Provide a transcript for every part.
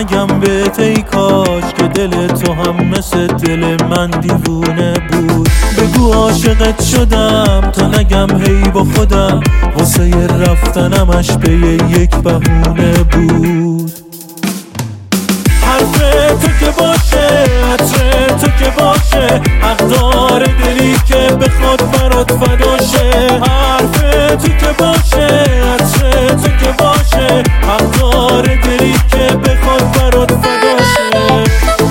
نگم بهت ای کاش که دل تو هم مثل دل من دیوونه بود. بگو عاشقت شدم تا نگم هی با خودم، واسه رفتنمش به یک بهونه بود. حرف تو که باشه، عطر تو که باشه، حق داره دلی که بخواد برات فداشه. حرف تو که باشه، عطر تو که باشه، حق داره دلی که بخواد برات فداشه.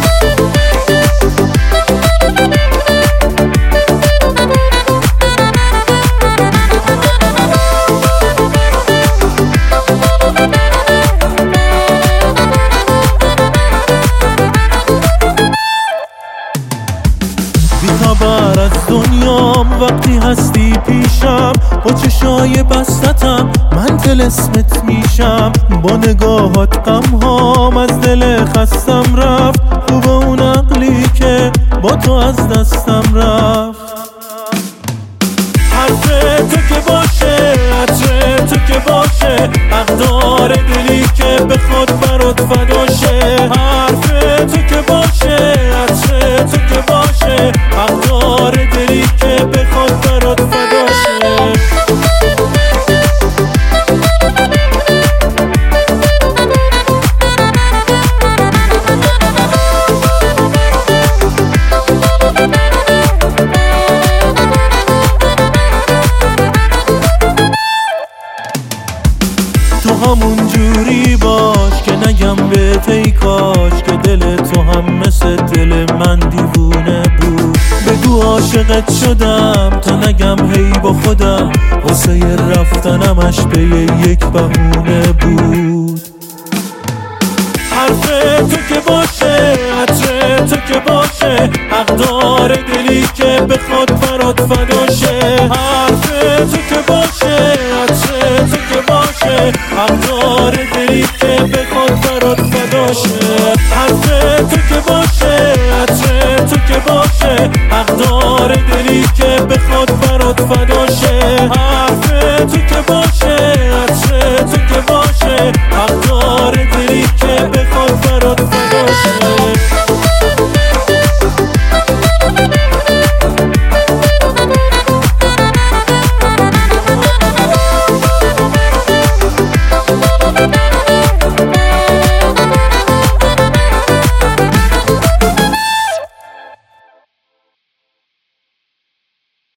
بی‌خبر از دنیام وقتی هستی پیشم، با چشای بستتم من طلسمت میشم. با نگاهات غمهام از دل خستم رفت، خوب اون عقلی که با تو از دستم رفت. حرف تو که باشه، عطر تو که باشه، حق داره دلی که بخواد برات فداشه. حرف تو که باشه، عطر تو که باشه، حق داره دلی که بخواد برات فداشه. تو همون جوری باش که نگم بهت ای کاش که دل تو هم مثل دل من دیوونه بود. بگو عاشقت شدم تا نگم هی با خودم، واسه رفتنمش به یک بهونه بود. حرف تو که باشه، عطر تو که باشه، حق داره دلی که بخواد برات فداشه. حرف تو که باشه، عطر تو که باشه، حق داره دلی که بخواد برات فداشه. حرف تو که باشه، عطر تو که باشه، حق داره